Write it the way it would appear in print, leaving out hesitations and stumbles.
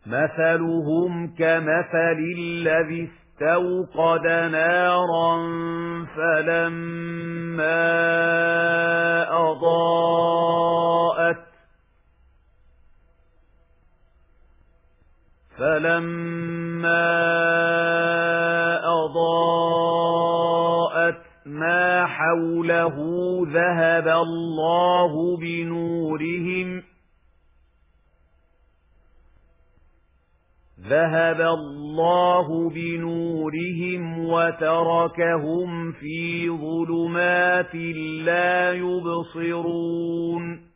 مثلهم كمثل الذي استوقد نارا فلما أضاءت ما حوله ذهب الله بنورهم وتركهم في ظلمات لا يبصرون